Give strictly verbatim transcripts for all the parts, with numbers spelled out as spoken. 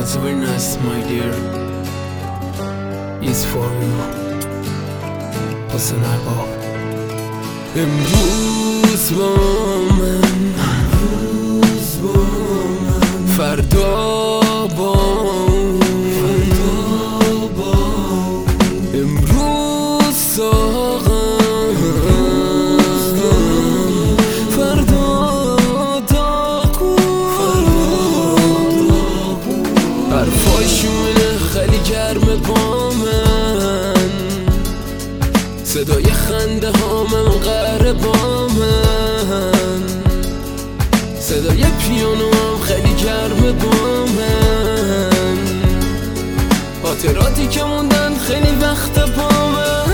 Whatever nice my dear is for you. حسن عباب. امروز با من، امروز با من، فردا با فردا با امروز ساغم، فردا داغو، حرفاشونه خیلی گرمه با من، صدای خنده هامم قهر با من، صدای پیانو هم خیلی گرمه با من، خاطراتی که موندن خیلی وقت با من.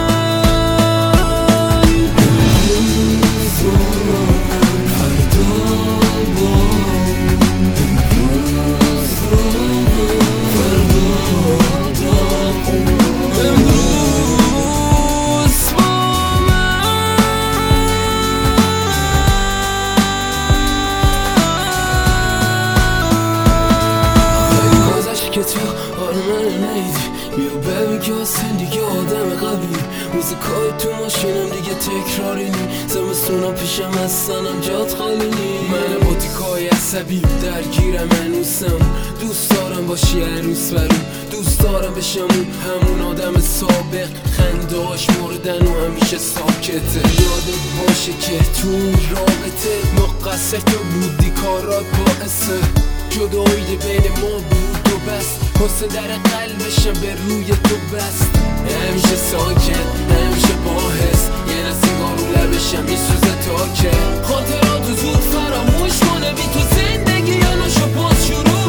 که تو حال من نیدی، بیا ببین که حسن دیگه آدم قبلی، موزیکای تو ماشینم دیگه تکراری نی، زمستونا پیشم هستنم جات خالی نی، من بوتیکای عصبی درگیرم هنوزم، دوست دارم باشی عروس برام، دوست دارم بشم همون آدم سابق، خندهاش مردن و همیشه ساکته، یادت باشه که تو رابطه مقصر تو بودی، کارات باعثه جدایی بین ما بود و بس، حسن در قلبشم به روی تو بست، همیشه ساکت همیشه باحث، یه نسیگار رو لبشم میسوزه تا که خاطراتو زود فراموش کنه، بی تو زندگی یا نشو باز شروع